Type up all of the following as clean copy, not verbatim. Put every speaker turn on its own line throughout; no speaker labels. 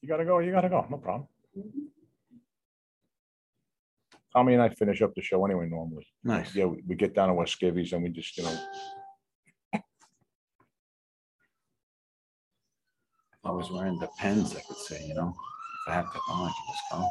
You gotta go. You gotta go. No problem. Tommy and I finish up the show anyway. Normally,
Nice.
Yeah, we get down to West Skivvies and we just,
If I was wearing the pens, I could say, if I have to, I could just go.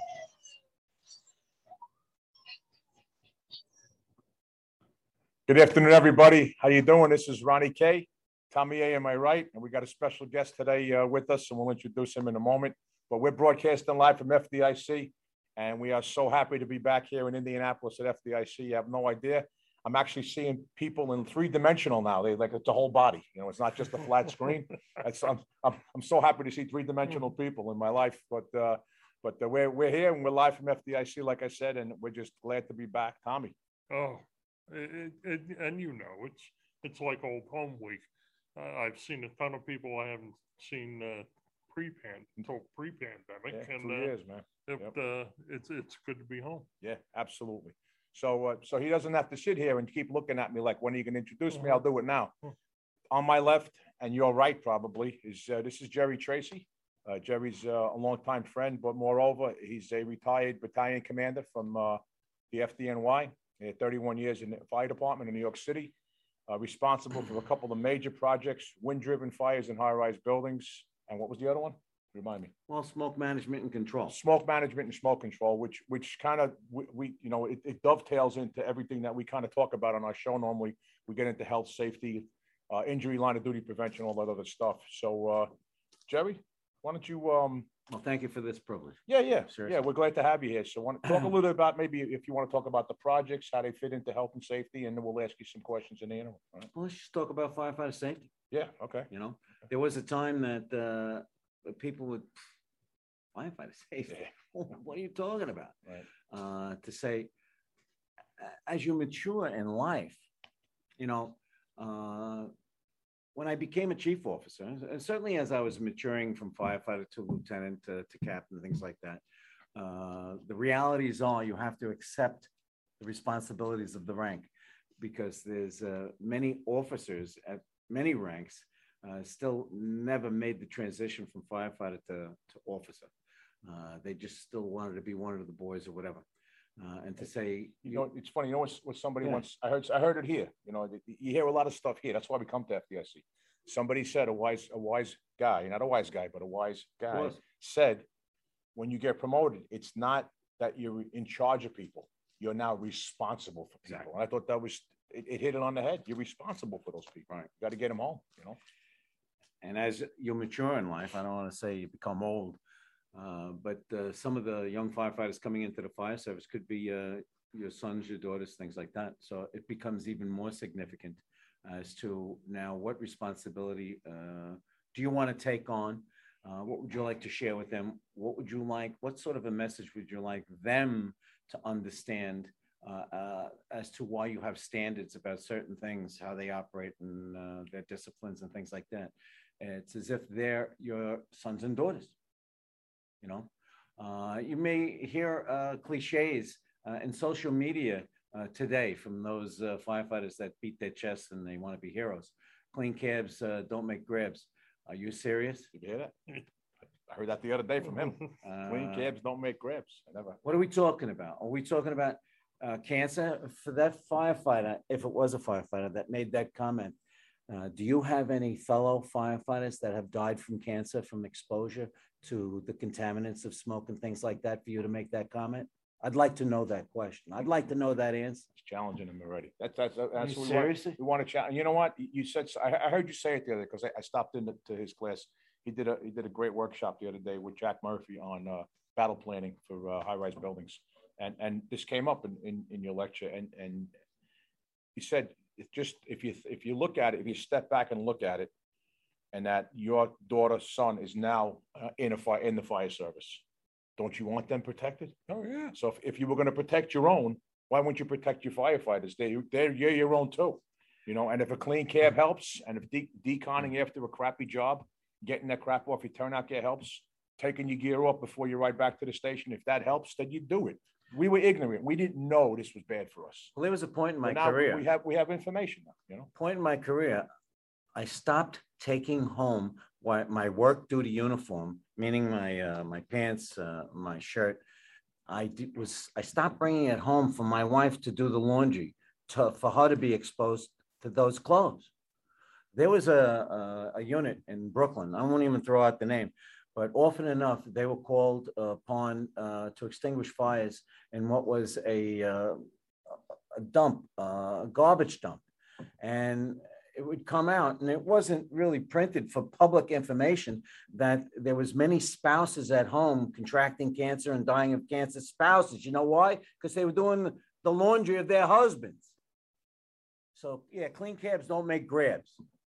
Good afternoon, everybody. How you doing? This is Ronnie K. Tommy A. on my right, and we got a special guest today with us, and we'll introduce him in a moment. But we're broadcasting live from FDIC, and we are so happy to be back here in Indianapolis at FDIC. You have no idea. I'm actually seeing people in three-dimensional now. They like it's a whole body. It's not just a flat screen. I'm so happy to see three-dimensional people in my life. But we're here and we're live from FDIC, like I said, and we're just glad to be back. Tommy.
Oh, and it's like old home week. I've seen a ton of people I haven't seen pre-pandemic,
Yeah,
and
2 years, man.
It's good to be home.
Yeah, absolutely. So he doesn't have to sit here and keep looking at me like, when are you going to introduce me? I'll do it now. On my left and your right, probably, is this is Jerry Tracy. Jerry's a longtime friend, but moreover, he's a retired battalion commander from the FDNY. He had 31 years in the fire department in New York City. Responsible for a couple of major projects, wind-driven fires in high-rise buildings. And what was the other one? Remind me.
Well, smoke management and control.
Smoke management and smoke control, which kind of, it dovetails into everything that we kind of talk about on our show. Normally, we get into health, safety, injury, line of duty prevention, all that other stuff. So, Jerry, why don't you...
Well, thank you for this privilege.
Yeah.
Seriously.
Yeah, we're glad to have you here. So want to talk a little bit about, maybe if you want to talk about the projects, how they fit into health and safety, and then we'll ask you some questions in the interim. Right?
Well, let's just talk about firefighter safety.
Yeah, okay.
There was a time that people would, firefighter safety, what are you talking about?
Right.
To say, as you mature in life, when I became a chief officer, and certainly as I was maturing from firefighter to lieutenant to captain, things like that, the realities are you have to accept the responsibilities of the rank, because there's many officers at many ranks still never made the transition from firefighter to officer. They just still wanted to be one of the boys or whatever. And to say,
it's funny. What somebody once I heard it here. You hear a lot of stuff here. That's why we come to FDIC. Somebody said, a wise guy, not a wise guy, but a wise guy said, when you get promoted, it's not that you're in charge of people. You're now responsible for people. Exactly. And I thought that was it hit it on the head. You're responsible for those people. Right. You got to get them home.
And as you mature in life, I don't want to say you become old. But some of the young firefighters coming into the fire service could be your sons, your daughters, things like that. So it becomes even more significant as to now what responsibility do you want to take on? What would you like to share with them? What sort of a message would you like them to understand as to why you have standards about certain things, how they operate and their disciplines and things like that? It's as if they're your sons and daughters. You may hear cliches in social media today from those firefighters that beat their chests and they want to be heroes. Clean cabs don't make grabs. Are you serious?
Did you hear that? I heard that the other day from him. Clean cabs don't make grabs.
What are we talking about? Are we talking about cancer? For that firefighter, if it was a firefighter that made that comment, do you have any fellow firefighters that have died from cancer, from exposure to the contaminants of smoke and things like that, for you to make that comment? I'd like to know that question. I'd like to know that answer.
It's challenging him already. That's
seriously?
We want to challenge. You know what? You said, I heard you say it the other day, because I stopped into his class. He did a great workshop the other day with Jack Murphy on battle planning for high-rise buildings. And this came up in your lecture. And he said, if you look at it, if you step back and look at it, and that your daughter's son is now in the fire service, don't you want them protected?
Oh yeah.
So if you were going to protect your own, why wouldn't you protect your firefighters? You're your own too, And if a clean cab helps, and if deconning after a crappy job, getting that crap off your turnout gear helps, taking your gear off before you ride back to the station, if that helps, then you do it. We were ignorant. We didn't know this was bad for us.
Well, there was a point in my career.
We have information now,
Point in my career, I stopped taking home my work duty uniform, meaning my pants, my shirt. I stopped bringing it home for my wife to do the laundry, for her to be exposed to those clothes. There was a unit in Brooklyn. I won't even throw out the name, but often enough they were called upon to extinguish fires in what was a dump, a garbage dump, and it would come out, and it wasn't really printed for public information that there was many spouses at home contracting cancer and dying of cancer. Spouses, you know why? Because they were doing the laundry of their husbands. So yeah, clean cabs don't make grabs.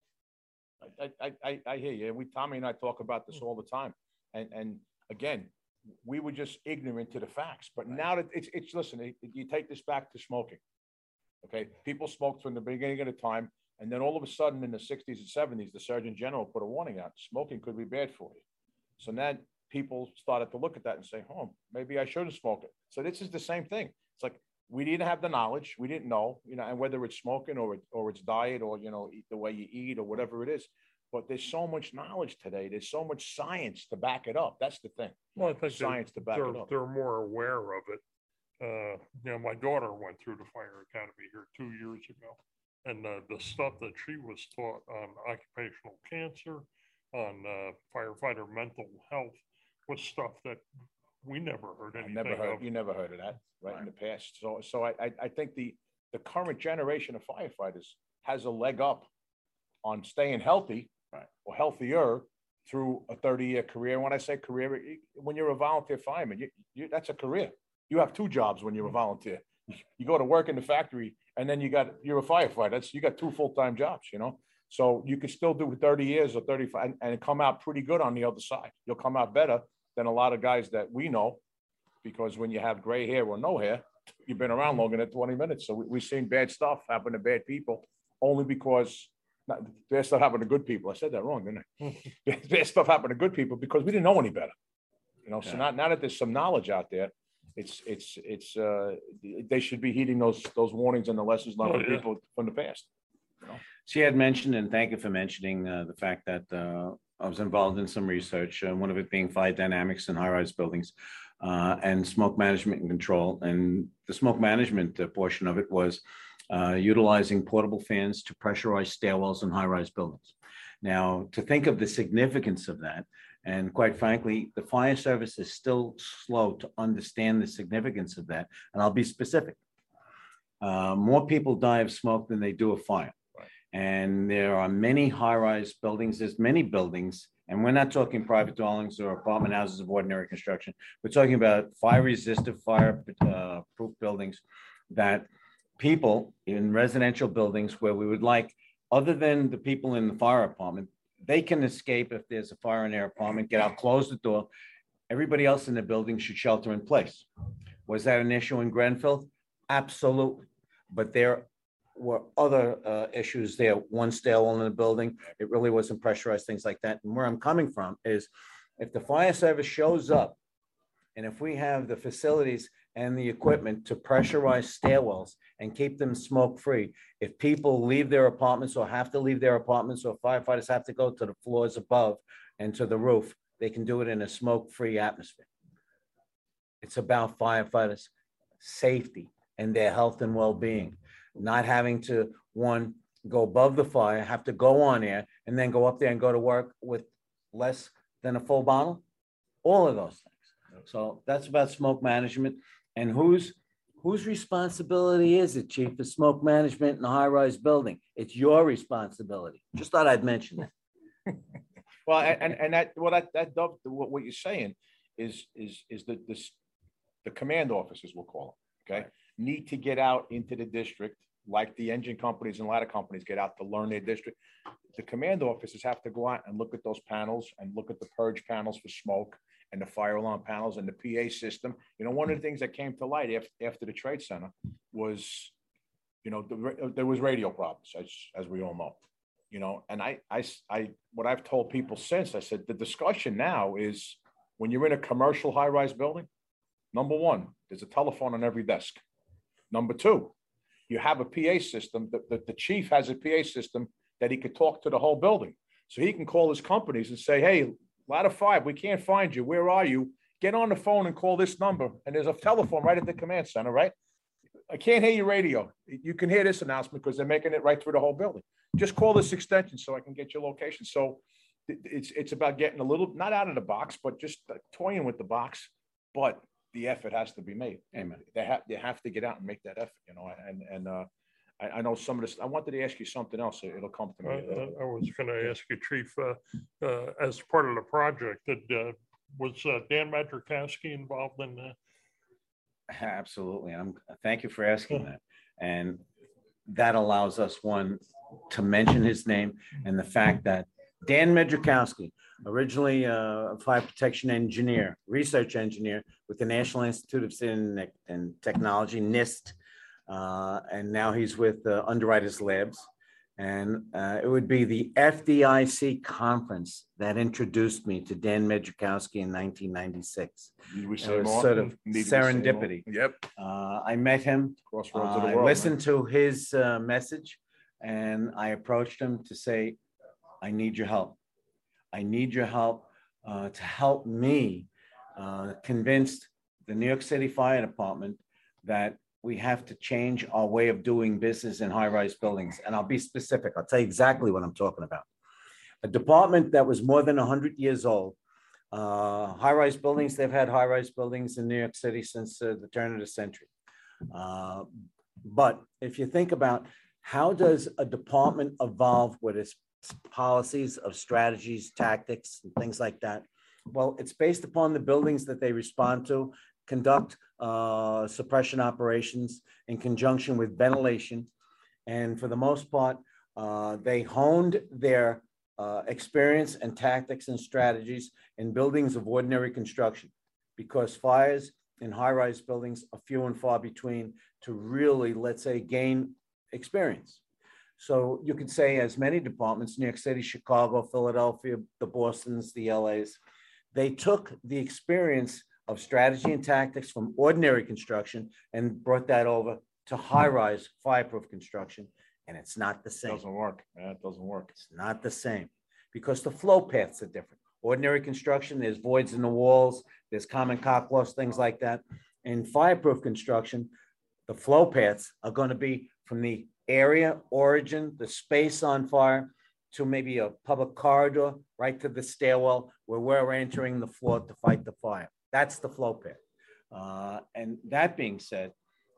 I hear you. Tommy and I talk about this all the time. And again, we were just ignorant to the facts. But now that listen, you take this back to smoking. Okay. People smoked from the beginning of the time. And then all of a sudden in the 60s and 70s, the Surgeon General put a warning out. Smoking could be bad for you. So then people started to look at that and say, oh, maybe I shouldn't smoke it. So this is the same thing. It's like, we didn't have the knowledge. We didn't know, and whether it's smoking or it's diet or, the way you eat or whatever it is. But there's so much knowledge today. There's so much science to back it up. That's the thing.
Well, I think
science to back it up.
They're more aware of it. My daughter went through the fire academy here 2 years ago. And the stuff that she was taught on occupational cancer, on firefighter mental health, was stuff that we never heard anything of.
You never heard of that, right, in the past. So I think the current generation of firefighters has a leg up on staying healthy, right, or healthier through a 30-year career. When I say career, when you're a volunteer fireman, that's a career. You have two jobs when you're a volunteer. You go to work in the factory, and then you're a firefighter. You got two full-time jobs, So you could still do 30 years or 35 and come out pretty good on the other side. You'll come out better than a lot of guys that we know, because when you have gray hair or no hair, you've been around longer than 20 minutes. So we've seen bad stuff happen to bad people only because bad stuff happened to good people. I said that wrong, didn't I? Bad stuff happened to good people because we didn't know any better. So now that there's some knowledge out there, they should be heeding those warnings and the lessons learned from people from the past.
She had mentioned, and thank you for mentioning the fact that I was involved in some research, one of it being fire dynamics in high-rise buildings and smoke management and control. And the smoke management portion of it was utilizing portable fans to pressurize stairwells in high-rise buildings. Now, to think of the significance of that, and quite frankly, the fire service is still slow to understand the significance of that. And I'll be specific. More people die of smoke than they do of fire. Right. And there are many high-rise buildings. There's many buildings, and we're not talking private dwellings or apartment houses of ordinary construction. We're talking about fire-resistant, fire-proof buildings that people in residential buildings where we would like, other than the people in the fire apartment, they can escape if there's a fire in their apartment, get out, close the door. Everybody else in the building should shelter in place. Was that an issue in Grenfell? Absolutely. But there were other issues there. One stairwell in the building, it really wasn't pressurized, things like that. And where I'm coming from is if the fire service shows up, and if we have the facilities and the equipment to pressurize stairwells and keep them smoke-free, if people leave their apartments or have to leave their apartments, or firefighters have to go to the floors above and to the roof, they can do it in a smoke-free atmosphere. It's about firefighters' safety and their health and well-being, not having to, one, go above the fire, have to go on air, and then go up there and go to work with less than a full bottle. All of those things. So that's about smoke management. And whose responsibility is it, Chief, for smoke management in a high-rise building? It's your responsibility. Just thought I'd mention that.
Well, and that what you're saying is the command officers, we'll call them, okay, need to get out into the district, like the engine companies and ladder companies get out to learn their district. The command officers have to go out and look at those panels and look at the purge panels for smoke and the fire alarm panels and the PA system. One of the things that came to light after the Trade Center was, there was radio problems, as we all know. And I what I've told people since, I said, the discussion now is when you're in a commercial high-rise building, number one, there's a telephone on every desk. Number two, you have a PA system. The chief has a PA system that he could talk to the whole building. So he can call his companies and say, hey, ladder 5, we can't find you. Where are you? Get on the phone and call this number. And there's a telephone right at the command center, right? I can't hear your radio. You can hear this announcement because they're making it right through the whole building. Just call this extension so I can get your location. So it's about getting a little, not out of the box, but just toying with the box. But the effort has to be made.
Amen.
They have to get out and make that effort, you know. And I know some of this. I wanted to ask you something else. It'll come to me.
I was going to ask you, Chief, as part of the project, was Dan Majorkowski involved in that?
Absolutely. Thank you for asking that. And that allows us, one, to mention his name and the fact that Dan Majorkowski, originally a fire protection engineer, research engineer with the National Institute of Standards and Technology, NIST, and now he's with Underwriters Labs. And it would be the FDIC conference that introduced me to Dan Majorkowski in 1996.
Did we
It
say
was
more?
sort of
Need we say more?
serendipity.
Yep.
I met him.
Crossroads of the
I
world.
listened to his message, and I approached him to say, I need your help. I need your help to help me convince the New York City Fire Department that we have to change our way of doing business in high-rise buildings. And I'll be specific. I'll tell you exactly what I'm talking about. A department that was more than 100 years old. High-rise buildings, they've had high-rise buildings in New York City since the turn of the century. But if you think about how does a department evolve with its policies of strategies, tactics, and things like that? Well, it's based upon the buildings that they respond to, conduct suppression operations in conjunction with ventilation. And for the most part, they honed their experience and tactics and strategies in buildings of ordinary construction, because fires in high-rise buildings are few and far between to really, let's say, gain experience. So you could say, as many departments, New York City, Chicago, Philadelphia, the Bostons, the LAs, they took the experience of strategy and tactics from ordinary construction and brought that over to high-rise fireproof construction. And it's not the same.
It doesn't work. Yeah, it doesn't work.
It's not the same because the flow paths are different. Ordinary construction, there's voids in the walls, there's common cock loss, things like that. In fireproof construction, the flow paths are going to be from the area, origin, the space on fire, to maybe a public corridor, right to the stairwell where we're entering the floor to fight the fire. That's the flow path. And that being said,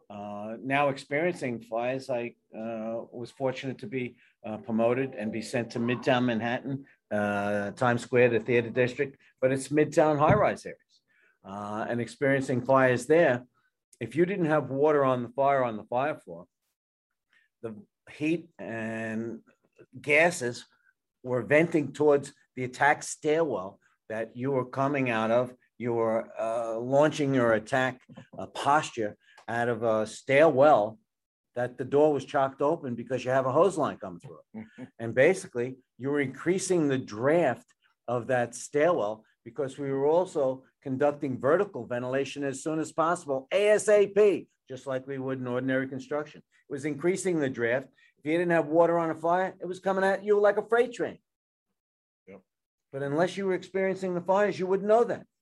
now experiencing fires, I was fortunate to be promoted and be sent to Midtown Manhattan, Times Square, the theater district, but it's Midtown high-rise areas. And experiencing fires there, if you didn't have water on the fire floor, the heat and gases were venting towards the attack stairwell that you were coming out of. You were launching your attack posture out of a stairwell that the door was chocked open because you have a hose line coming through it. And basically, you were increasing the draft of that stairwell because we were also conducting vertical ventilation as soon as possible, ASAP, just like we would in ordinary construction. It was increasing the draft. If you didn't have water on a fire, it was coming at you like a freight train.
Yep.
But unless you were experiencing the fires, you wouldn't know that.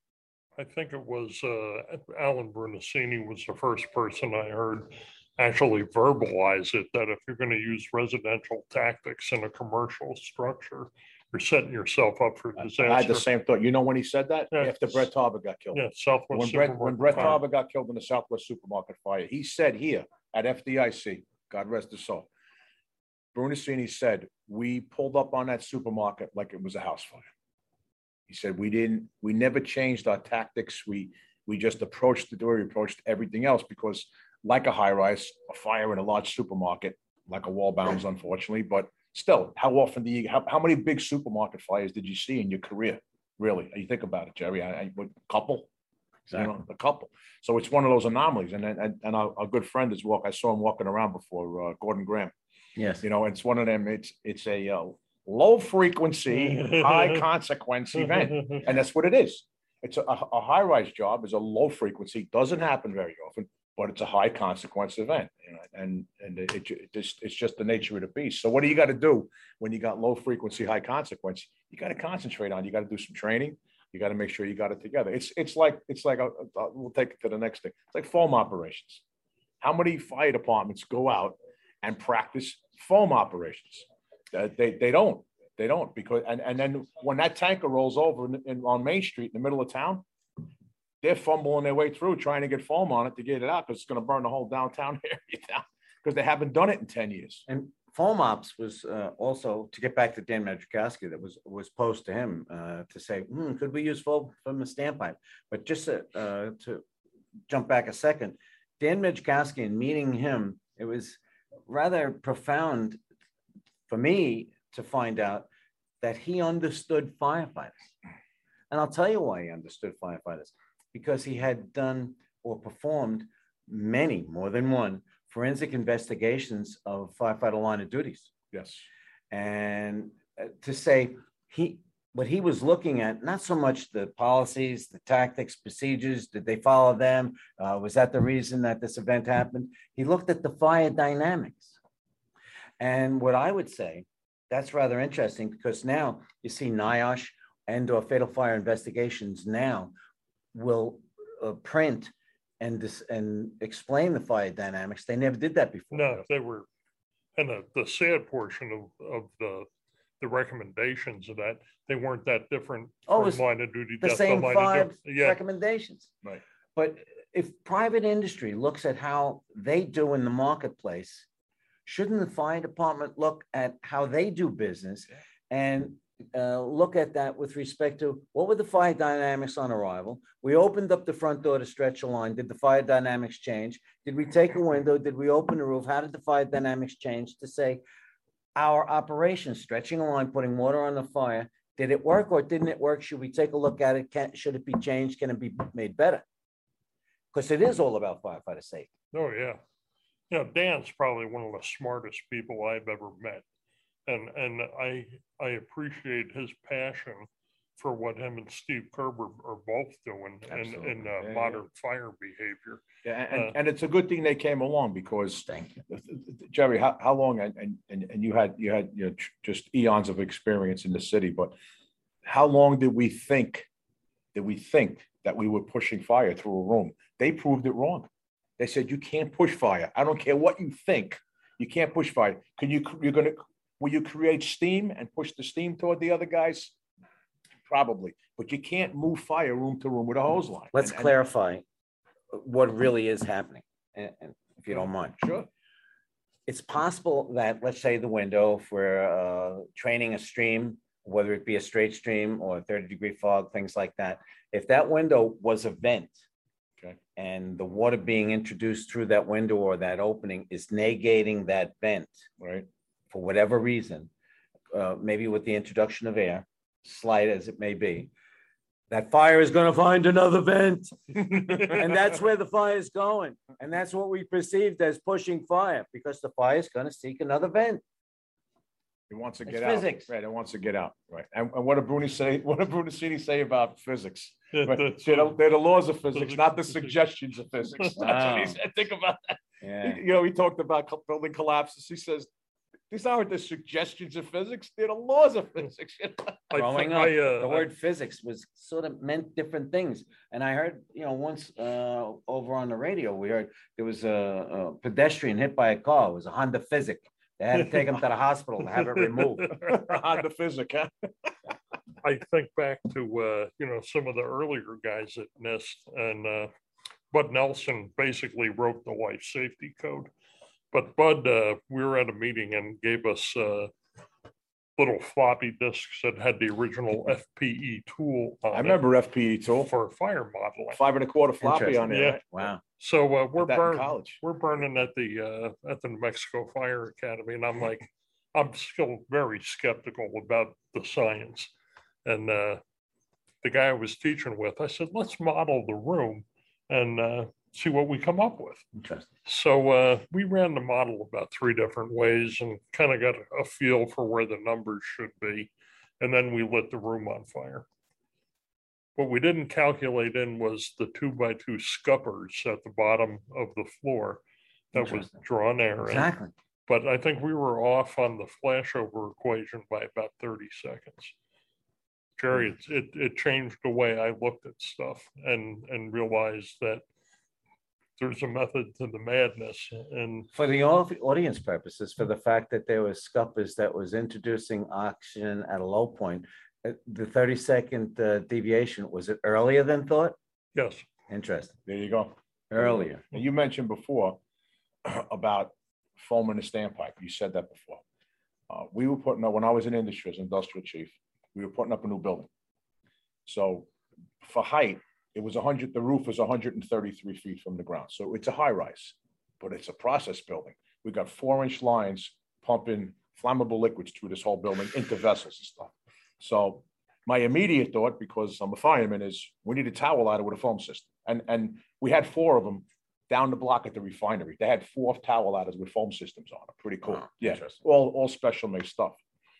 I think it was Alan Bernasini was the first person I heard actually verbalize it, that if you're going to use residential tactics in a commercial structure, you're setting yourself up for disaster.
I had the same thought. You know when he said that?
Yeah.
After Brett Tarver got killed.
Yeah, Southwest
When Brett Tarver got killed in the Southwest supermarket fire, he said here at FDIC, God rest his soul, Brunasini said, we pulled up on that supermarket like it was a house fire. He said, we never changed our tactics. We just approached the door, we approached everything else because like a high rise, a fire in a large supermarket, like a wall bounds, unfortunately, but still, how often how many big supermarket fires did you see in your career? Really? You think about it, Jerry, a couple,
Exactly.
You know, a couple. So it's one of those anomalies. And our good friend is I saw him walking around before, Gordon Graham.
Yes.
You know, it's one of them, it's a low frequency, high consequence event. And that's what it is. It's a high rise job is a low frequency, doesn't happen very often, but it's a high consequence event, and it's just the nature of the beast. So what do you got to do when you got low frequency, high consequence? You got to concentrate on. You got to do some training. You got to make sure you got it together. It's like we'll take it to the next thing. It's like foam operations. How many fire departments go out and practice foam operations? They don't. They don't, because and then when that tanker rolls over on Main Street in the middle of town, they're fumbling their way through trying to get foam on it to get it out, because it's going to burn the whole downtown area down, because they haven't done it in 10 years.
And foam ops was also, to get back to Dan Majkowski, that was posed to him to say, could we use foam from the standpipe? But just to jump back a second, Dan Majkowski, in meeting him, it was rather profound for me to find out that he understood firefighters. And I'll tell you why he understood firefighters. Because he had done or performed many, more than one, forensic investigations of firefighter line of duties.
Yes.
And to say what he was looking at, not so much the policies, the tactics, procedures, did they follow them? Was that the reason that this event happened? He looked at the fire dynamics. And what I would say, that's rather interesting, because now you see NIOSH and or fatal fire investigations now will print and explain the fire dynamics. They never did that before.
No, they were, and the sad portion of the recommendations of that, they weren't that different from line of duty.
The same five
yeah.
recommendations.
Right.
But if private industry looks at how they do in the marketplace, shouldn't the fire department look at how they do business and look at that with respect to what were the fire dynamics on arrival? We opened up the front door to stretch a line. Did the fire dynamics change? Did we take a window? Did we open the roof? How did the fire dynamics change to say our operation, stretching a line, putting water on the fire, did it work or didn't it work? Should we take a look at it? Should it be changed? Can it be made better? Because it is all about firefighter safety.
Oh, yeah. You know, Dan's probably one of the smartest people I've ever met. And I appreciate his passion for what him and Steve Kerber are both doing in modern fire behavior.
Yeah, and it's a good thing they came along, because
Thank you,
Jerry, how long, and you had just eons of experience in the city, but how long did we think that we were pushing fire through a room? They proved it wrong. They said, you can't push fire. I don't care what you think. You can't push fire. Will you create steam and push the steam toward the other guys? Probably, but you can't move fire room to room with a hose line.
Let's clarify what really is happening, and if you don't mind.
Sure.
It's possible that, let's say the window, if we're training a stream, whether it be a straight stream or 30-degree fog, things like that, if that window was a vent,
okay,
and the water being introduced through that window or that opening is negating that vent,
right,
for whatever reason, maybe with the introduction of air, slight as it may be, that fire is going to find another vent. And that's where the fire is going. And that's what we perceived as pushing fire, because the fire is going to seek another vent.
It wants to
It's
get out.
physics.
Right, it wants to get out. Right. And what did Bruni say? What did Brunacini say about physics?
Yeah,
Right. They're the laws of physics, not the suggestions of physics. That's what he
Wow.
said. Think about that.
Yeah.
He talked about building collapses. He says, these aren't the suggestions of physics, they're the laws of physics.
Growing up, the word physics was sort of meant different things. And I heard, once over on the radio, we heard there was a pedestrian hit by a car. It was a Honda Physic. They had to take him to the hospital to have it removed.
On the physics, huh?
I think back to, some of the earlier guys at NIST, and Bud Nelson basically wrote the life safety code. But Bud, we were at a meeting and gave us little floppy disks that had the original FPE tool on
I remember FPE tool.
for fire modeling.
5 1/4 floppy on there.
Yeah.
Right?
Wow.
So
Did that in college.
we're burning at the New Mexico Fire Academy, and I'm like, I'm still very skeptical about the science. And the guy I was teaching with, I said, let's model the room and see what we come up with.
Interesting.
So we ran the model about 3 different ways and kind of got a feel for where the numbers should be. And then we lit the room on fire. What we didn't calculate in was the 2x2 scuppers at the bottom of the floor that was
Interesting.
drawn air in.
Exactly.
But I think we were off on the flashover equation by about 30 seconds. Jerry, it changed the way I looked at stuff and realized that there's a method to the madness. And
For the audience purposes, for the fact that there was scuppers that was introducing oxygen at a low point, the 30-second deviation, was it earlier than thought?
yes,
Interesting.
There you go.
Earlier.
And you mentioned before about foam in the standpipe. You said that before. We were putting up, when I was in industry as industrial chief, we were putting up a new building. So for height, it was 100, the roof was 133 feet from the ground. So it's a high rise, but it's a process building. We got 4-inch lines pumping flammable liquids through this whole building into vessels and stuff. So my immediate thought, because I'm a fireman, is we need a towel ladder with a foam system. And we had 4 of them down the block at the refinery. They had 4 towel ladders with foam systems on it. Pretty cool.
Wow,
Yeah,
interesting.
all special made stuff.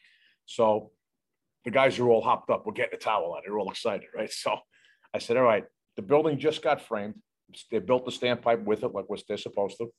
So the guys are all hopped up. We're getting a towel ladder. They're all excited, right? So I said, all right, the building just got framed. They built the standpipe with it, like what they're supposed to.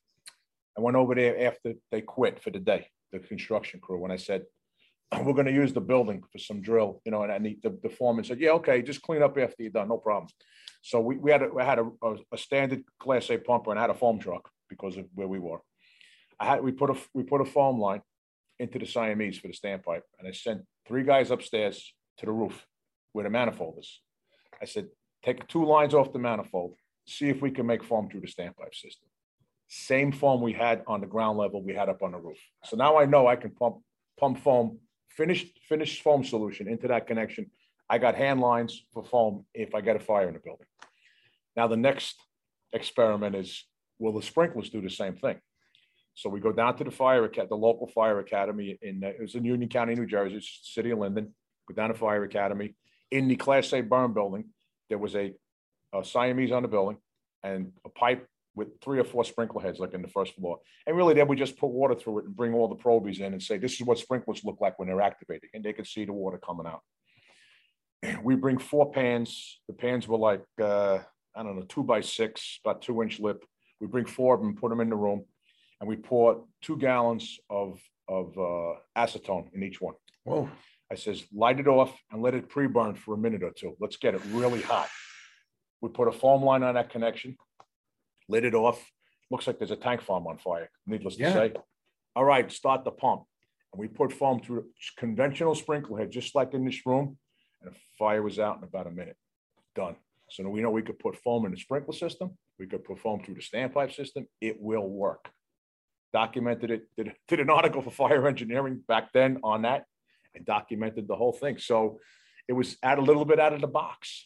I went over there after they quit for the day, the construction crew, and I said, we're going to use the building for some drill, you know, and the foreman said, yeah, okay, just clean up after you're done, no problem. So we had a standard Class A pumper and I had a foam truck because of where we were. We put a foam line into the Siamese for the standpipe, and I sent 3 guys upstairs to the roof where the manifold is. I said, take 2 lines off the manifold, see if we can make foam through the standpipe system. Same foam we had on the ground level, we had up on the roof. So now I know I can pump foam, finished foam solution into that connection. I got hand lines for foam if I get a fire in the building. Now the next experiment is, will the sprinklers do the same thing? So we go down to the local fire academy it was in Union County, New Jersey, city of Linden. Go down to fire academy. In the Class A burn building, there was a Siamese on the building and a pipe with 3 or 4 sprinkler heads, like in the first floor. And really, then we just put water through it and bring all the probies in and say, this is what sprinklers look like when they're activated, and they can see the water coming out. We bring 4 pans. The pans were like, I don't know, 2x6, about 2-inch lip. We bring 4 of them, put them in the room, and we pour 2 gallons of acetone in each one.
Whoa.
I says, light it off and let it pre-burn for a minute or 2. Let's get it really hot. We put a foam line on that connection, lit it off. Looks like there's a tank farm on fire, needless to say. All right, start the pump. And we put foam through conventional sprinkler head, just like in this room, and the fire was out in about a minute. Done. So now we know we could put foam in the sprinkler system. We could put foam through the standpipe system. It will work. Documented it, did an article for fire engineering back then on that, and documented the whole thing. So it was a little bit out of the box.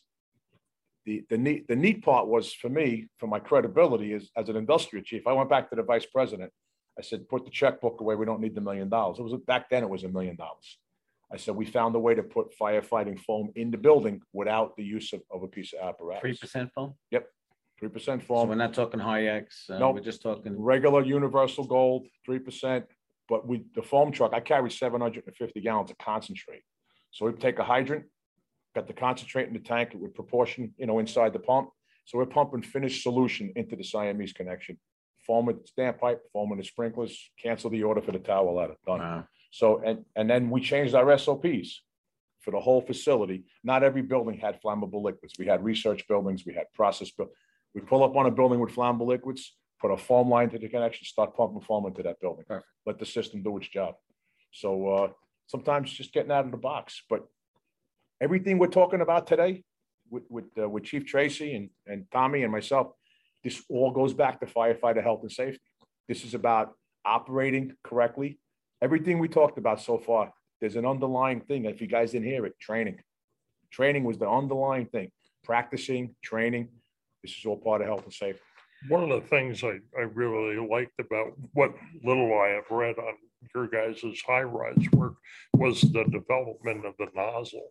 The neat part was, for me, for my credibility as an industrial chief, I went back to the vice president. I said, put the checkbook away. We don't need the $1 million. It was back then, it was $1 million. I said, we found a way to put firefighting foam in the building without the use of a piece of apparatus.
3% foam?
Yep. 3%
So
foam.
we're not talking high X.
Nope.
We're just talking.
Regular universal gold, 3%. But the foam truck, I carry 750 gallons of concentrate. So we take a hydrant, got the concentrate in the tank with proportion, inside the pump. So we're pumping finished solution into the Siamese connection. Foam with the standpipe, foam in the sprinklers, cancel the order for the towel ladder, done.
Wow.
So, and then we changed our SOPs for the whole facility. Not every building had flammable liquids. We had research buildings, we had process buildings. We pull up on a building with flammable liquids, put a foam line to the connection, start pumping foam into that building.
Perfect.
Let the system do its job. So sometimes just getting out of the box, but everything we're talking about today with Chief Tracy and Tommy and myself, this all goes back to firefighter health and safety. This is about operating correctly. Everything we talked about so far, there's an underlying thing. If you guys didn't hear it, training. Training was the underlying thing. Practicing, training. This is all part of health and safety.
one of the things I really liked about what little I have read on your guys' high-rise work was the development of the nozzle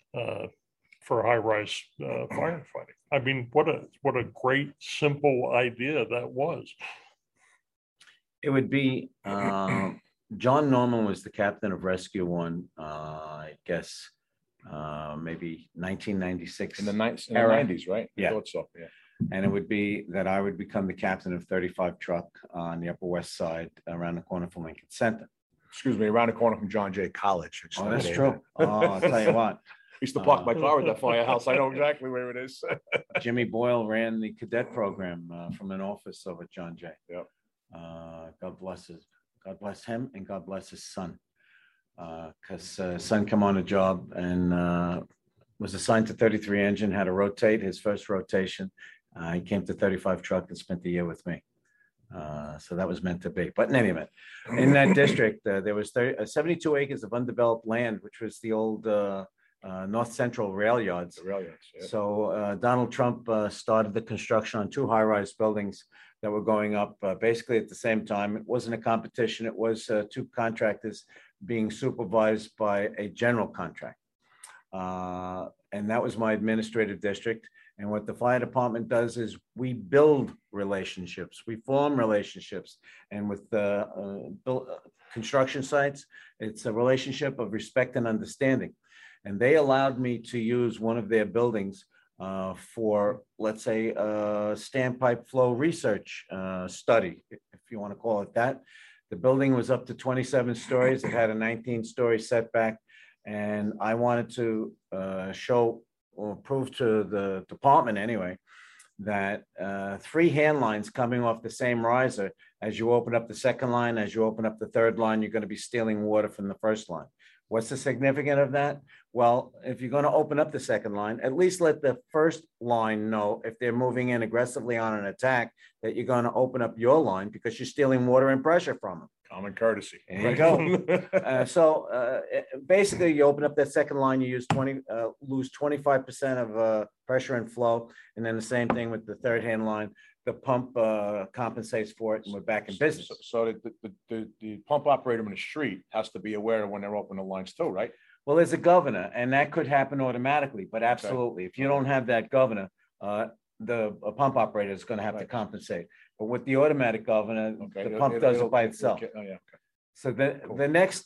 for high-rise firefighting. I mean, what a great, simple idea that was.
It would be, John Norman was the captain of Rescue One, I guess, maybe 1996.
In the
Era.
90s, right? I
Yeah.
thought so, yeah.
And it would be that I would become the captain of 35 truck on the Upper West Side around the corner from Lincoln Center.
Excuse me, around the corner from John Jay College. I just
Oh,
wanna
that's
say
true.
that.
Oh, I'll tell you what.
Used to park my car at that firehouse. I know exactly where it is.
Jimmy Boyle ran the cadet program from an office over at John Jay.
Yep.
God God bless him, and God bless his son. Because son come on a job and was assigned to 33 engine, had to rotate his first rotation. He came to 35 truck and spent the year with me. So that was meant to be. But in any event, in that district, there was 72 acres of undeveloped land, which was the old North Central rail yards.
The rail yards, yeah.
So Donald Trump started the construction on 2 high-rise buildings that were going up basically at the same time. It wasn't a competition. It was 2 contractors being supervised by a general contract. And that was my administrative district. And what the fire department does is we build relationships, we form relationships. And with construction sites, it's a relationship of respect and understanding. And they allowed me to use one of their buildings for, let's say, a standpipe flow research study, if you want to call it that. The building was up to 27 stories. It had a 19-story setback. And I wanted to show or prove to the department anyway, that 3 hand lines coming off the same riser, as you open up the second line, as you open up the third line, you're going to be stealing water from the first line. What's the significance of that? Well, if you're going to open up the second line, at least let the first line know if they're moving in aggressively on an attack that you're going to open up your line because you're stealing water and pressure from them.
Common courtesy.
There you go. So basically, you open up that second line, you lose 25% of pressure and flow, and then the same thing with the third hand line. The pump compensates for it, and we're back in business.
So the pump operator in the street has to be aware of when they're opening the lines too, right?
Well, there's a governor, and that could happen automatically, but absolutely, if you don't have that governor, the pump operator is going to have to compensate. But with the automatic governor, the pump does it by itself.
Oh, yeah.
So the next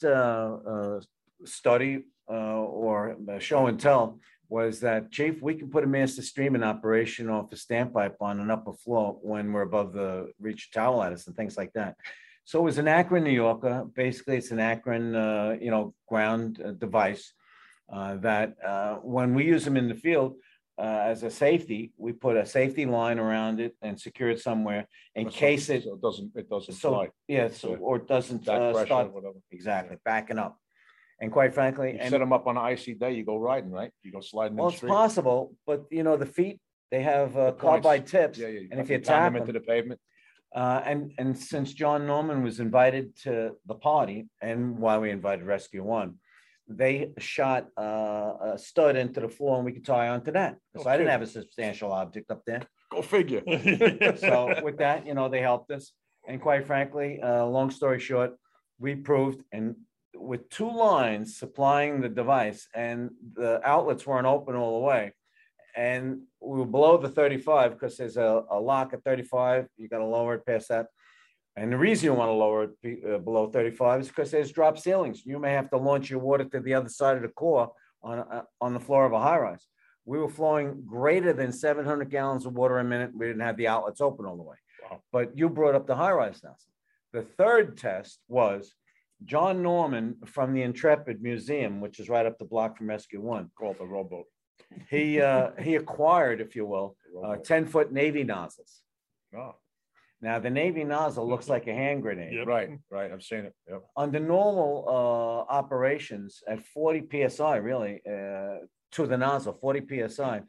study or show and tell was that, Chief, we can put a master streaming operation off the standpipe on an upper floor when we're above the reach of tower ladders and things like that. So it was an Akron, New Yorker. Basically, it's an Akron, ground device that when we use them in the field as a safety, we put a safety line around it and secure it somewhere in case it
doesn't slide.
Yeah, or it doesn't
Back pressure,
start
whatever.
exactly backing up. And quite frankly,
You set them up on an icy day, you go riding, right? You go sliding in
well,
the
it's
street.
possible, but the feet, they have
points.
carbide tips.
Yeah, yeah.
And if you
pound
tap
them
them,
into the pavement.
and since John Norman was invited to the party, and while we invited Rescue One, they shot a stud into the floor, and we could tie onto that. Because I didn't have a substantial object up there.
Go figure.
So with that, they helped us. And quite frankly, long story short, we proved, and with 2 lines supplying the device, and the outlets weren't open all the way, and we were below the 35 because there's a lock at 35. You got to lower it past that. And the reason you want to lower it below 35 is because there's drop ceilings. You may have to launch your water to the other side of the core on the floor of a high rise. We were flowing greater than 700 gallons of water a minute. We didn't have the outlets open all the way.
Wow.
But you brought up the high rise now. The third test was John Norman from the Intrepid Museum, which is right up the block from Rescue One.
Called the rowboat.
He acquired, if you will, 10-foot Navy nozzles.
Oh,
Now, the Navy nozzle looks like a hand grenade.
Yep.
right. I've seen it. Yep.
Under normal operations at 40 PSI, really, to the nozzle, 40 PSI,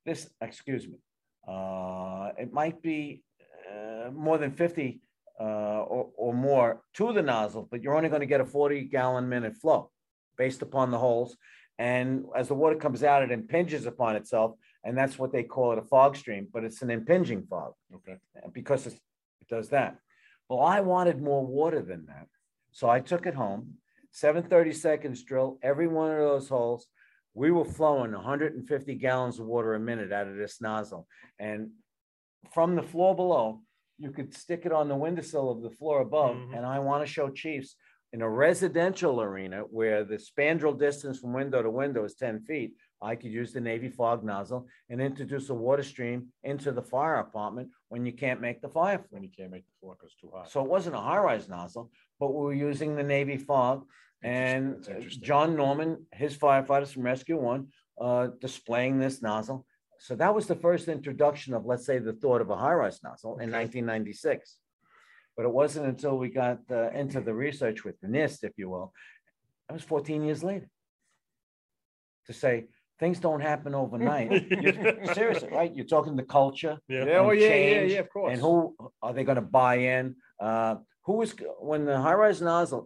it might be more than 50 or more to the nozzle, but you're only going to get a 40-gallon minute flow based upon the holes. And as the water comes out, it impinges upon itself. And that's what they call it, a fog stream, but it's an impinging fog.
Okay.
Because it does that. Well, I wanted more water than that. So I took it home, 7/32 drill, every one of those holes. We were flowing 150 gallons of water a minute out of this nozzle. And from the floor below, you could stick it on the windowsill of the floor above.
Mhm.
And I want to show chiefs, in a residential arena where the spandrel distance from window to window is 10 feet, I could use the Navy fog nozzle and introduce a water stream into the fire apartment when you can't make the fire floor.
When you can't make the floor because it's too hot.
So it wasn't a high-rise nozzle, but we were using the Navy fog. And
That's interesting.
John Norman, his firefighters from Rescue One, displaying this nozzle. So that was the first introduction of, let's say, the thought of a high-rise nozzle in 1996. But it wasn't until we got into the research with the NIST, if you will, that was 14 years later, to say things don't happen overnight. Seriously, right? You're talking the culture.
Yeah.
Yeah, oh,
and
yeah,
change,
of course.
And who are they going to buy in? Who was when the high-rise nozzle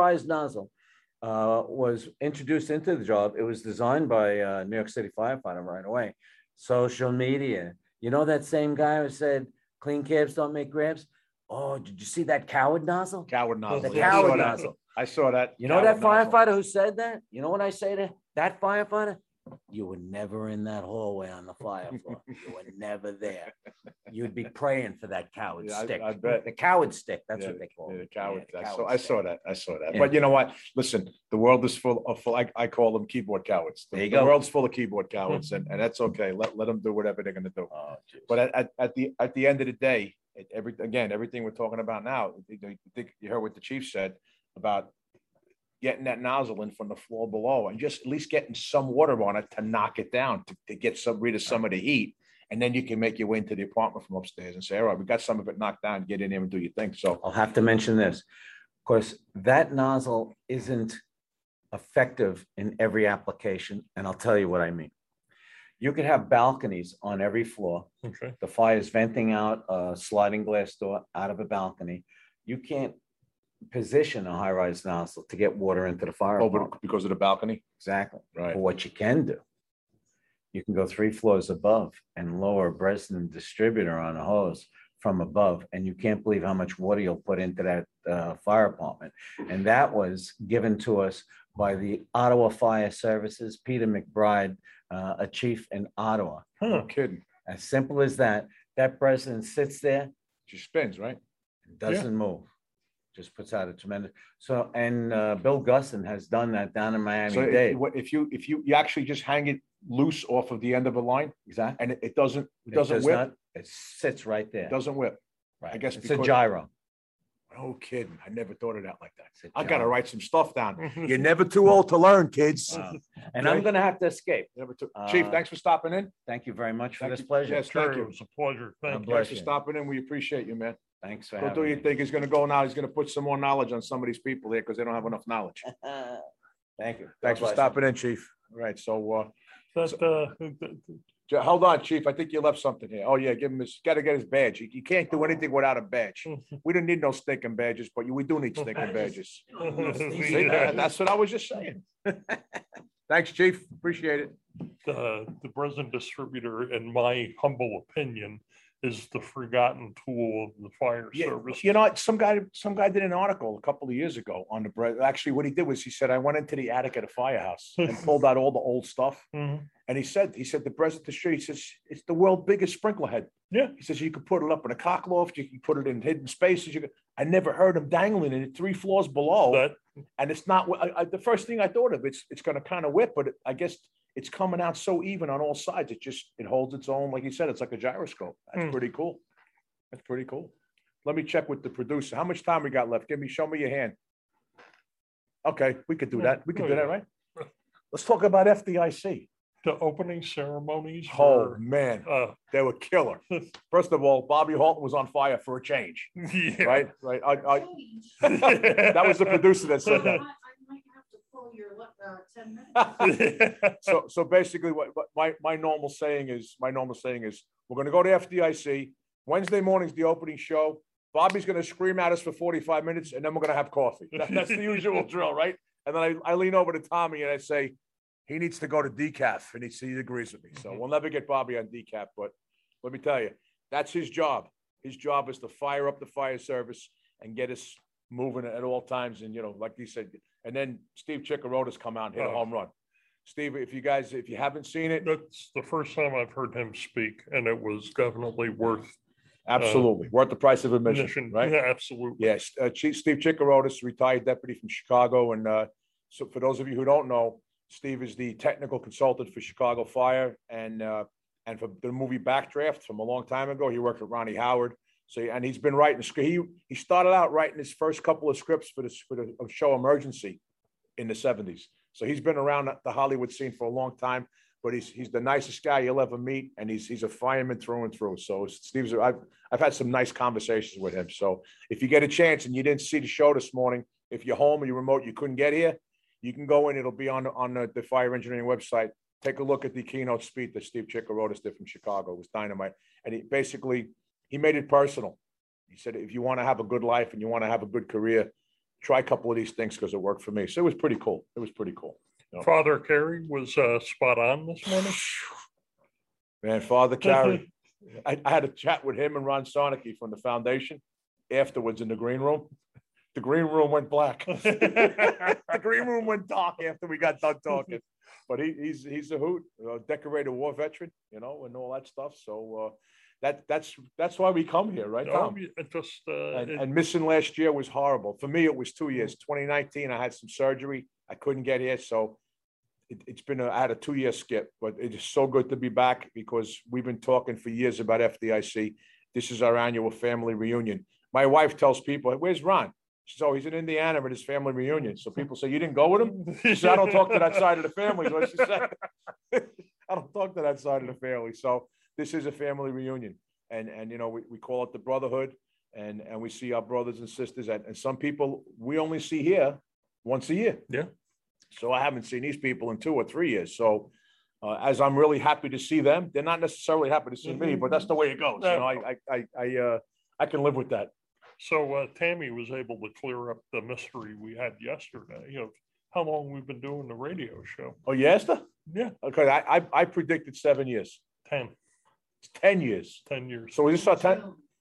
was introduced into the job? It was designed by New York City firefighter right away. Social media. You know that same guy who said clean cabs don't make grabs? Oh, did you see that coward nozzle?
Coward nozzle.
The
Yeah, I
coward
saw that.
nozzle.
I saw that.
You know that
Coward nozzle.
firefighter who said that? You know what I say to that firefighter? You were never in that hallway on the fire floor. You were never there. You'd be praying for that coward
Yeah,
stick.
I bet.
The coward stick. That's
Yeah,
what they call
Yeah,
it.
the coward.
Yeah, the
I
coward
saw
stick.
that. I saw that.
Yeah.
But you know what? Listen, the world is full of, I call them keyboard cowards.
There you
The
go.
world's full of keyboard cowards, and that's okay. Let them do whatever they're going to do.
Oh, geez.
But at the end of the day, everything we're talking about now, you heard what the chief said about getting that nozzle in from the floor below and just at least getting some water on it to knock it down, to get rid of some of the heat. And then you can make your way into the apartment from upstairs and say, all right, we got some of it knocked down, get in there and do your thing. So
I'll have to mention this. Of course, that nozzle isn't effective in every application, and I'll tell you what I mean. You could have balconies on every floor.
Okay.
The fire is venting out a sliding glass door out of a balcony. You can't position a high-rise nozzle to get water into the fire. apartment.
because of the balcony.
Exactly.
Right.
But what you can do, you can go 3 floors above and lower a Bresnan distributor on a hose from above, and you can't believe how much water you'll put into that fire apartment. And that was given to us by the Ottawa Fire Services, Peter McBride, a chief in Ottawa.
No kidding.
As simple as that. That Bresnan sits there,
She spins, right?
doesn't move, just puts out a tremendous. So, and Bill Gusson has done that down in
So
Miami-Dade.
if you actually just hang it loose off of the end of a line
Exactly.
and it doesn't
It does
whip,
not- It sits right there.
it doesn't whip.
Right.
I guess
it's a
because-
gyro.
No kidding. I never thought of that like that.
It's a
I got to
gyro.
write some stuff down. You're never too old to learn, kids.
Wow. And I'm going to have to escape.
Never too. Chief, thanks for stopping in.
Thank you very much for
Thank
this
you.
pleasure.
Yes.
Sure,
Thank you.
it was a pleasure.
God
Thank you.
bless
Thanks for
you.
stopping in. We appreciate you, man.
Thanks for
Go do
having
your
me.
thing. He's going to go now. He's going to put some more knowledge on some of these people here because they don't have enough knowledge.
Thank you.
Thanks for
God bless
stopping in, Chief. All right. So hold on, Chief. I think you left something here. Oh, yeah. Give him his, got to get his badge. You can't do anything without a badge. We don't need no stinking badges, but we do need stinking badges. See, that's what I was just saying. Thanks, Chief. Appreciate it.
The Bresnan distributor, in my humble opinion, is the forgotten tool of the fire
Yeah,
service.
you know, some guy did an article a couple of years ago on the bread. Actually, what he did was he said, I went into the attic at a firehouse and pulled out all the old stuff.
Mhm.
And he said the Bresnan distributor, he says, it's the world's biggest sprinkler head.
Yeah.
He says, you could put it up in a cock loft, you can put it in hidden spaces. I never heard him dangling in it 3 floors below.
That,
And it's not, the first thing I thought of, it's going to kind of whip, but I guess it's coming out so even on all sides. It holds its own. Like you said, it's like a gyroscope. That's
Hmm.
pretty cool. That's pretty cool. Let me check with the producer. How much time we got left? Show me your hand. Okay, we could do that. We could do that, right? Let's talk about FDIC.
the opening ceremonies.
Oh,
were,
man,
uh,
they were killer. First of all, Bobby Halton was on fire for a change,
yeah.
right? Right. That was the producer that said that.
I might have to pull your 10 minutes.
So basically what my normal saying is we're going to go to FDIC. Wednesday morning's the opening show. Bobby's going to scream at us for 45 minutes and then we're going to have coffee. That's the usual drill, right? And then I lean over to Tommy and I say, he needs to go to decaf and he agrees with me. So we'll never get Bobby on decaf, but let me tell you, that's his job. His job is to fire up the fire service and get us moving at all times. And, like you said, and then Steve Chikarota's come out and hit a home run. Steve, if you haven't seen it.
That's the first time I've heard him speak, and it was definitely worth
Absolutely. Worth the price of admission, right?
Yeah, absolutely.
Yes. Chief Steve Chikarodis, retired deputy from Chicago. And so for those of you who don't know, Steve is the technical consultant for Chicago Fire and for the movie Backdraft from a long time ago. He worked with Ronnie Howard. So, and he's been writing. He started out writing his first couple of scripts for the show Emergency in the 70s. So he's been around the Hollywood scene for a long time. But he's the nicest guy you'll ever meet, and he's a fireman through and through. So Steve's, I've had some nice conversations with him. So if you get a chance and you didn't see the show this morning, if you're home or you're remote, you couldn't get here, you can go in. It'll be on the fire engineering website. Take a look at the keynote speech that Steve Chikarodis did from Chicago. It was dynamite, and he made it personal. He said, if you want to have a good life and you want to have a good career, try a couple of these things because it worked for me. So it was pretty cool. It was pretty cool.
Father Carey was spot on this morning.
Man, Father Carey. I had a chat with him and Ron Sarnicki from the foundation afterwards in the green room. The green room went black. The green room went dark after we got done talking. But he's a hoot, decorated war veteran, and all that stuff. So that's why we come here, right, Tom? And missing last year was horrible. For me, it was 2 years. 2019, I had some surgery. I couldn't get here, so I had a 2-year skip, but it is so good to be back because we've been talking for years about FDIC. This is our annual family reunion. My wife tells people, "Where's Ron?" She says, "Oh, he's in Indiana at his family reunion." So people say, "You didn't go with him?" She said, "I don't talk to that side of the family," is what she said. I don't talk to that side of the family. So this is a family reunion. And we call it the brotherhood, and we see our brothers and sisters. And some people we only see here once a year.
Yeah.
So I haven't seen these people in 2 or 3 years. So as I'm really happy to see them, they're not necessarily happy to see me, but that's the way it goes. I can live with that.
So Tammy was able to clear up the mystery we had yesterday of how long we've been doing the radio show.
Oh, you asked her?
Yeah.
Okay, I predicted 7 years.
10.
It's 10 years.
10 years.
So we just saw 10.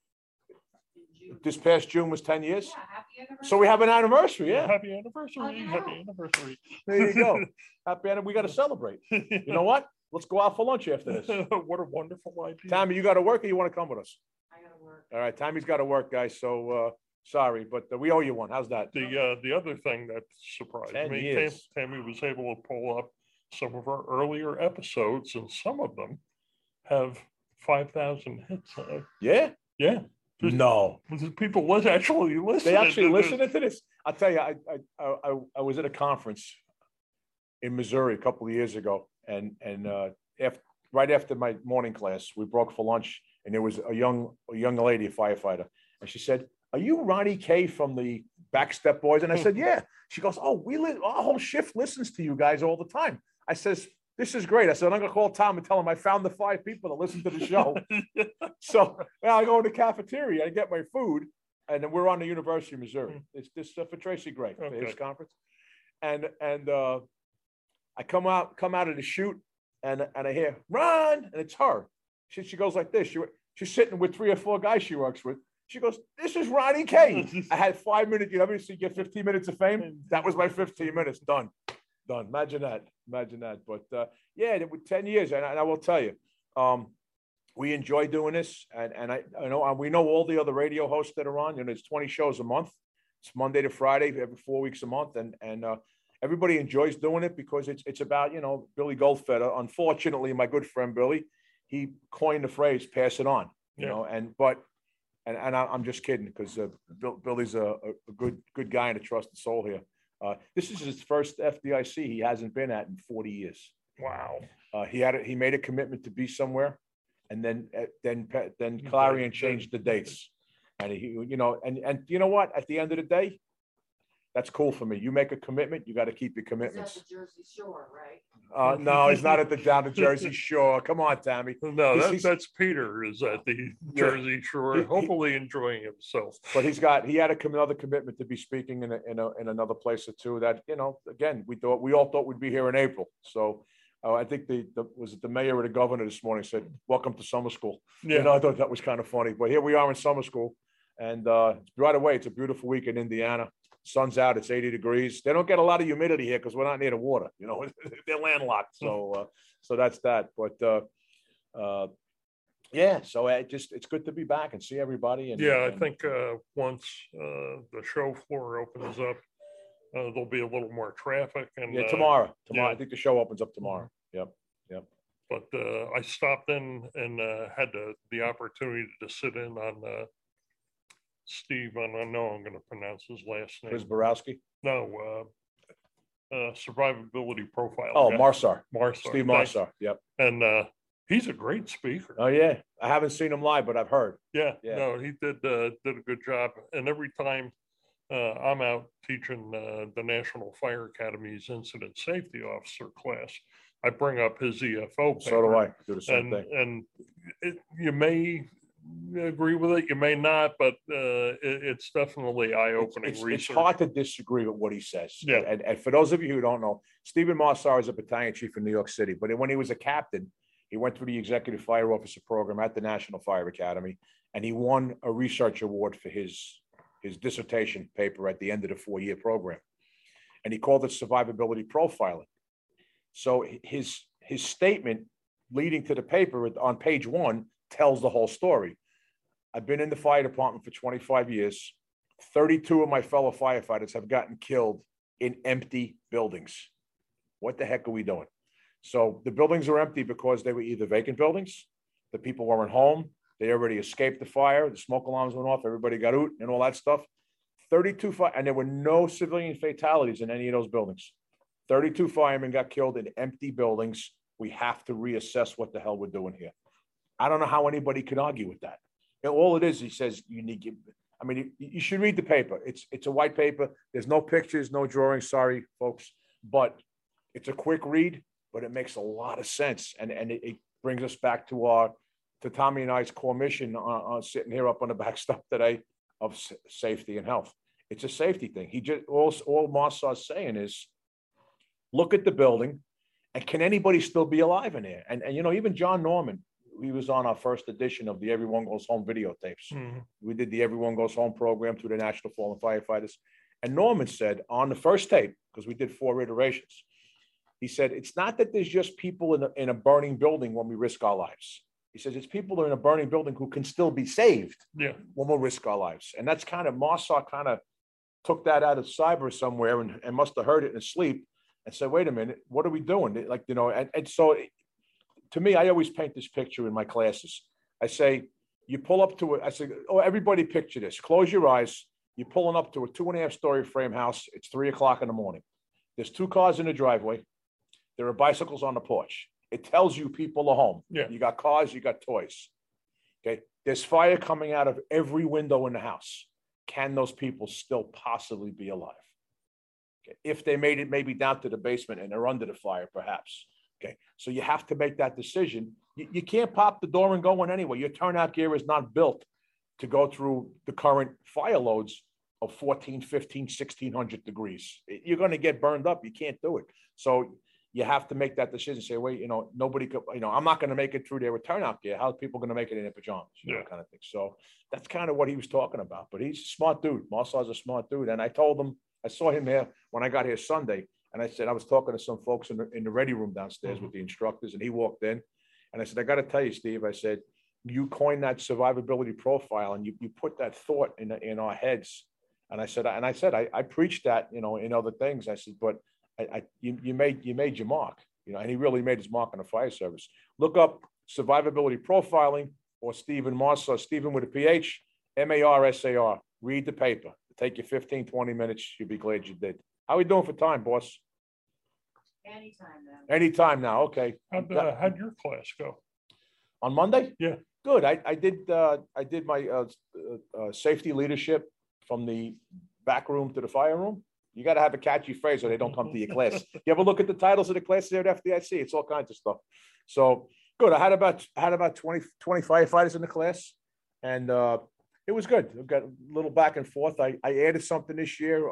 This past June was 10 years.
Yeah, happy anniversary.
So we have an anniversary. Yeah.
Happy anniversary.
Oh, yeah.
Happy anniversary.
There you go. Happy anniversary. We got to celebrate. You know what? Let's go out for lunch after this.
What a wonderful idea.
Tammy, you got to work or you want to come with us?
I gotta work.
All right. Tammy's got to work, guys. So sorry, but we owe you one. How's that?
The other thing that surprised
10
me,
years.
Tammy was able to pull up some of our earlier episodes, and some of them have 5,000 hits.
Yeah?
Yeah.
No.
People was actually listening.
They actually listening to this. I'll tell you, I was at a conference in Missouri a couple of years ago, and right after my morning class, we broke for lunch, and there was a young lady, a firefighter, and she said, "Are you Ronnie K from the Backstep Boys?" And I said, "Yeah." She goes, "Oh, our whole shift listens to you guys all the time." I says, "This is great." I said, "I'm going to call Tom and tell him I found the 5 people that listen to the show." So I go in the cafeteria, I get my food, and then we're on the University of Missouri. It's this for Tracy Gray for his conference, and I come out of the chute, and I hear Ron, and it's her. She goes like this. She's sitting with 3 or 4 guys she works with. She goes, "This is Ronnie K." I had 5 minutes. You ever see you get 15 minutes of fame? That was my 15 minutes. Done. Imagine that. But yeah, with 10 years, and I will tell you, we enjoy doing this, and I know we know all the other radio hosts that are on. It's 20 shows a month. It's Monday to Friday, every 4 weeks a month, and everybody enjoys doing it because it's about Billy Goldfeder. Unfortunately, my good friend Billy, he coined the phrase "pass it on." And I'm just kidding because Billy's a good guy and a trusted soul here. This is his first FDIC he hasn't been at in 40 years.
Wow.
He made a commitment to be somewhere, and then Clarion changed the dates, and and you know what? At the end of the day, that's cool for me. You make a commitment, you got to keep your commitments.
He's at the Jersey Shore, right?
No, he's not down the Jersey Shore. Come on, Tammy.
No, that's Peter is at the Jersey Shore, hopefully enjoying himself.
But he had another commitment to be speaking in another place or two. That again, we all thought we'd be here in April. So I think the mayor or the governor this morning said, "Welcome to summer school."
Yeah.
I thought that was kind of funny. But here we are in summer school, and right away, it's a beautiful week in Indiana. Sun's out, it's 80 degrees. They don't get a lot of humidity here because we're not near the water. They're landlocked. So that's that. But Yeah, so it's good to be back and see everybody. And
Yeah, I
and-
think once the show floor opens up, there'll be a little more traffic and
yeah, tomorrow.
yeah.
I think the show opens up tomorrow. Yep.
but I stopped in and had the opportunity to sit in on Steve, and I know I'm going to pronounce his last
Chris
name.
Borowski.
No, survivability profile.
Oh,
guy.
Marsar.
Marsar.
Steve
thanks.
Marsar. Yep.
And he's a great speaker.
Oh yeah, I haven't seen him live, but I've heard.
Yeah,
Yeah.
no, he did a good job. And every time I'm out teaching the National Fire Academy's incident safety officer class, I bring up his EFO paper.
So do I. Do the same thing.
And you may agree with it, you may not, but it's definitely eye-opening
It's
research.
hard to disagree with what he says.
Yeah.
And for those of you who don't know, Stephen Marsar is a battalion chief in New York City, but when he was a captain, he went through the executive fire officer program at the National Fire Academy, and he won a research award for his dissertation paper at the end of the 4-year program. And he called it survivability profiling. So his statement leading to the paper on page 1 tells the whole story. I've been in the fire department for 25 years. 32 of my fellow firefighters have gotten killed in empty buildings. What the heck are we doing? So the buildings are empty because they were either vacant buildings, the people weren't home, they already escaped the fire, the smoke alarms went off, everybody got out and all that stuff. 32 fire, and there were no civilian fatalities in any of those buildings. 32 firemen got killed in empty buildings. We have to reassess what the hell we're doing here. I don't know how anybody can argue with that. And all it is, he says, you should read the paper. It's a white paper. There's no pictures, no drawings. Sorry, folks, but it's a quick read, but it makes a lot of sense. And it brings us back to Tommy and I's core mission on sitting here up on the back step today of safety and health. It's a safety thing. All Marsar's saying is, look at the building, and can anybody still be alive in there? And even John Norman, he was on our first edition of the Everyone Goes Home videotapes.
Mhm.
We did the Everyone Goes Home program through the National Fallen Firefighters. And Norman said on the first tape, because we did 4 iterations, he said, it's not that there's just people in a burning building when we risk our lives. He says, it's people in a burning building who can still be saved
Yeah.
when we'll risk our lives. And that's Marsar took that out of cyber somewhere and must have heard it in his sleep and said, wait a minute, what are we doing? And so to me, I always paint this picture in my classes. I say, you pull up to it. I say, oh, everybody picture this. Close your eyes. You're pulling up to a 2.5-story frame house. It's 3:00 in the morning. There's 2 cars in the driveway. There are bicycles on the porch. It tells you people are home.
Yeah.
You got cars, you got toys. Okay. There's fire coming out of every window in the house. Can those people still possibly be alive? Okay. If they made it maybe down to the basement and they're under the fire, perhaps. Okay. So you have to make that decision. You can't pop the door and go in anyway. Your turnout gear is not built to go through the current fire loads of 14, 15, 1600 degrees. You're going to get burned up. You can't do it. So you have to make that decision. Say, wait, nobody could, I'm not going to make it through there with turnout gear. How are people going to make it in their pajamas?
Yeah.
Kind of thing. So that's kind of what he was talking about. But he's a smart dude. Marsar's a smart dude. And I told him, I saw him there when I got here Sunday. And I said, I was talking to some folks in the ready room downstairs with the instructors. And he walked in. And I said, I got to tell you, Steve, I said, you coined that survivability profile and you put that thought in our heads. And I said, I preached that, in other things. I said, but you made your mark, and he really made his mark on the fire service. Look up survivability profiling or Stephen Marsar, Stephen with a PH, Marsar. Read the paper. It'll take you 15, 20 minutes. You'll be glad you did. How are we doing for time, boss?
Anytime now.
Anytime now. Okay.
How'd your class go?
On Monday?
Yeah.
Good. I did my safety leadership from the back room to the fire room. You got to have a catchy phrase or they don't come to your class. You ever look at the titles of the classes there at FDIC? It's all kinds of stuff. So good. I had about 20 firefighters in the class, and it was good. We got a little back and forth. I added something this year.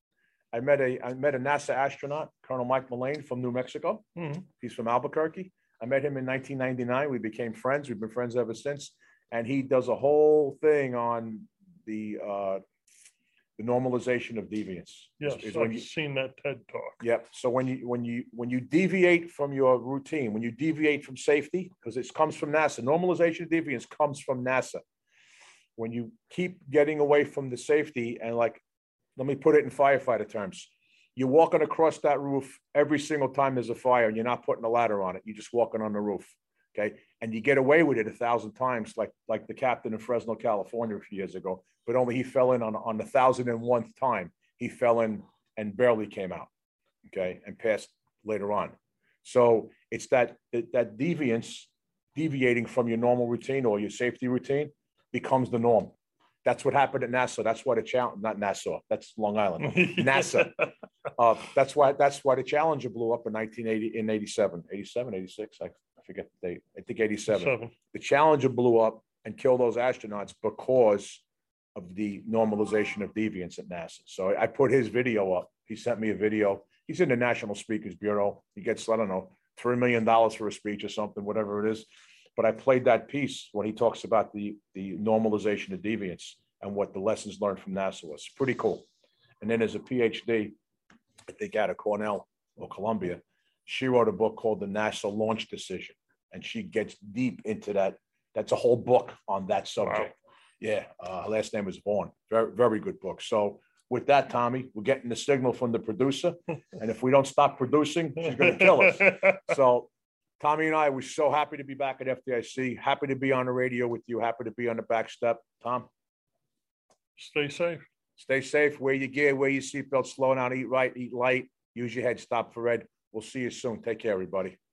I met a NASA astronaut, Colonel Mike Mullane from New Mexico.
Mhm.
He's from Albuquerque. I met him in 1999. We became friends. We've been friends ever since. And he does a whole thing on the the normalization of deviance.
Yes,
is when
I've
you,
seen that TED talk.
yep. So when you deviate from your routine, when you deviate from safety, because it comes from NASA, normalization of deviance comes from NASA. When you keep getting away from the safety and like, let me put it in firefighter terms. You're walking across that roof every single time there's a fire and you're not putting a ladder on it. You're just walking on the roof. Okay. And you get away with it 1,000 times, like the captain in Fresno, California a few years ago, but only he fell in on the 1,001th time. He fell in and barely came out. Okay. And passed later on. So it's that deviance, deviating from your normal routine or your safety routine becomes the norm. That's what happened at NASA. That's why the challenge, not Nassau, that's Long Island, NASA. That's why the Challenger blew up in 1980, in 87, 86. I forget the date. I think 87. The Challenger blew up and killed those astronauts because of the normalization of deviance at NASA. So I put his video up. He sent me a video. He's in the National Speakers Bureau. He gets, I don't know, $3 million for a speech or something, whatever it is. But I played that piece when he talks about the normalization of deviance and what the lessons learned from NASA was. Pretty cool. And then there's a PhD, I think out of Cornell or Columbia. She wrote a book called The NASA Launch Decision. And she gets deep into that. That's a whole book on that subject. Wow. Yeah, her last name is Vaughn. Very, very good book. So with that, Tommy, we're getting the signal from the producer. And if we don't stop producing, she's going to kill us. So Tommy and I were so happy to be back at FDIC, happy to be on the radio with you, happy to be on the back step. Tom?
Stay safe.
Stay safe, wear your gear, wear your seatbelt, slow down, eat right, eat light, use your head, stop for red. We'll see you soon. Take care, everybody.